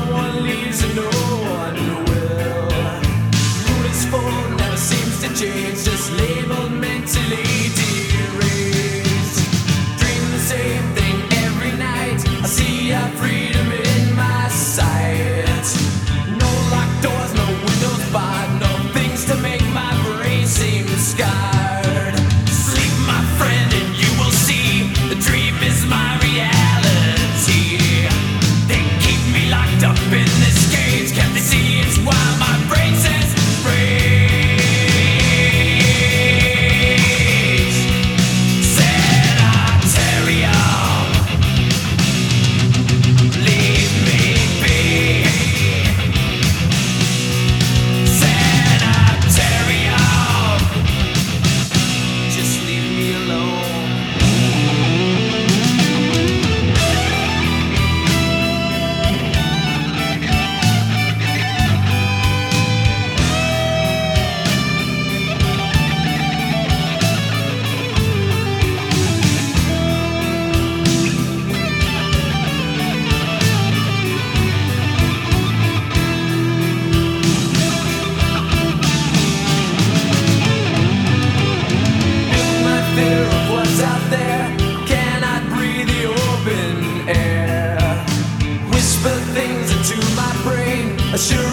one leaves and no one will. Mood is full, never seems to change, just labeled mentally deranged. Dream the same thing every night, I see our freedom in my sight. No locked doors, no windows barred, no things to make my brain seem scarred. Sleep, my friend, and you will see the dream is my reality. They keep me locked up in this cage, can't they see it's why my brain says rage? Sanitarium, leave me be. Sanitarium, just leave me alone. Fear of what's out there, cannot breathe the open air. Whisper things into my brain, assure